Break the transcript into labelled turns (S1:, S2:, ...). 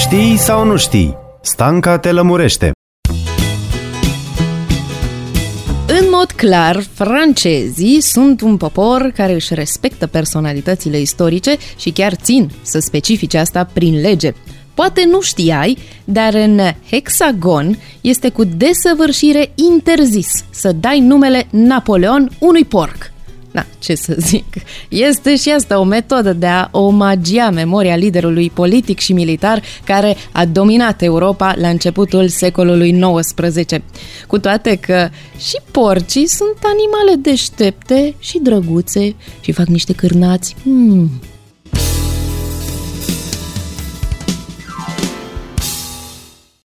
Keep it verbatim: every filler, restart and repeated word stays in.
S1: Știi sau nu știi? Stanca te lămurește.
S2: În mod clar, francezii sunt un popor care își respectă personalitățile istorice și chiar țin să specifice asta prin lege. Poate nu știai, dar în Hexagon este cu desăvârșire interzis să dai numele Napoleon unui porc. Da, ce să zic, este și asta o metodă de a omagia memoria liderului politic și militar care a dominat Europa la începutul secolului nouăsprezece. Cu toate că și porcii sunt animale deștepte și drăguțe și fac niște cârnați. Hmm,